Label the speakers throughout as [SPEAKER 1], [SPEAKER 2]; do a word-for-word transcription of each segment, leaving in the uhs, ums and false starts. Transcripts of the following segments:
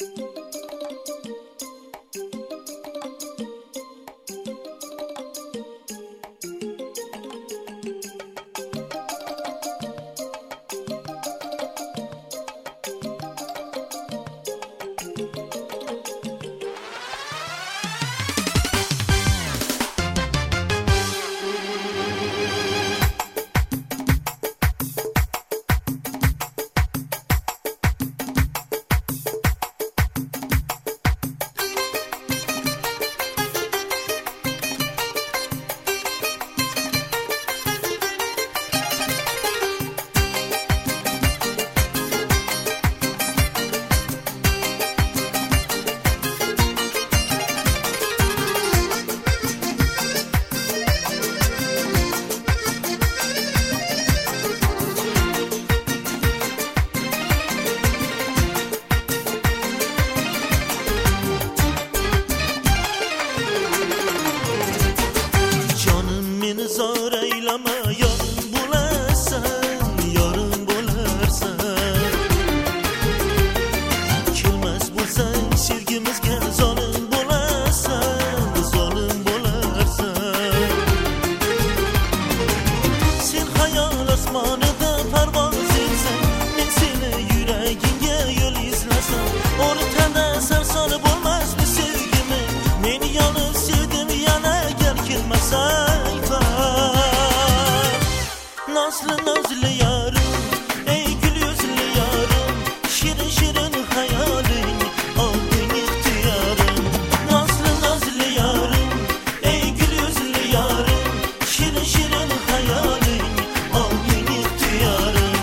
[SPEAKER 1] Nazlı nazlı yarım, ey gül yüzlü yarım, şirin şirin hayalin, aldın ihtiyarım. Nazlı nazlı yarım, ey gül yüzlü yarım, şirin şirin hayalin, aldın ihtiyarım.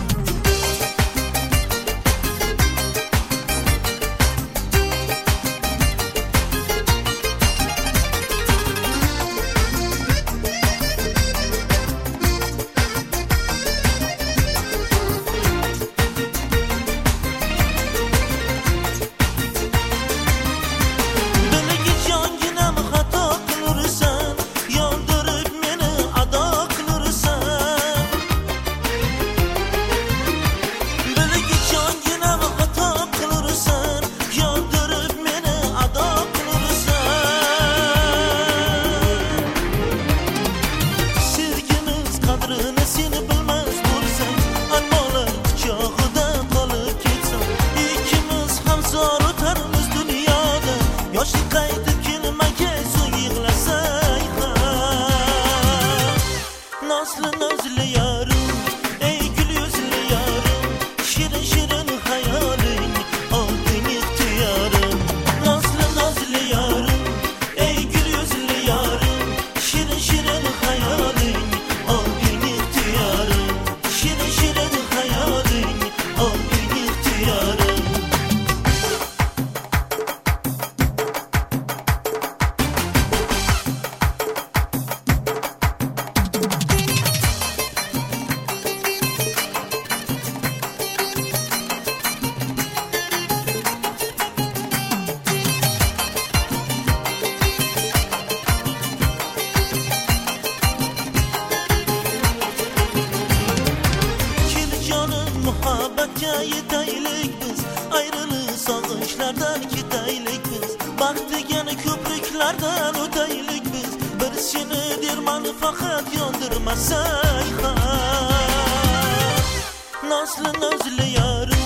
[SPEAKER 1] Nazlı nazlı yarım, ey gül yüzlü yarım, şirin şirin hayalin, aldın ihtiyarım. Nazlı nazlı yarım, ey gül yüzlü yarım, şirin şirin hayalin, aldın ihtiyarım. Şirin şirin hayalin, aldın ihtiyarım. Muhabbetga yetaylik biz, ayrılık sog'inchlardan ketaylik biz, baxt degan ko'priklardan o'taylik biz, bir seni derman faqat yondirmasay ham. Nazlı nazlı yarım,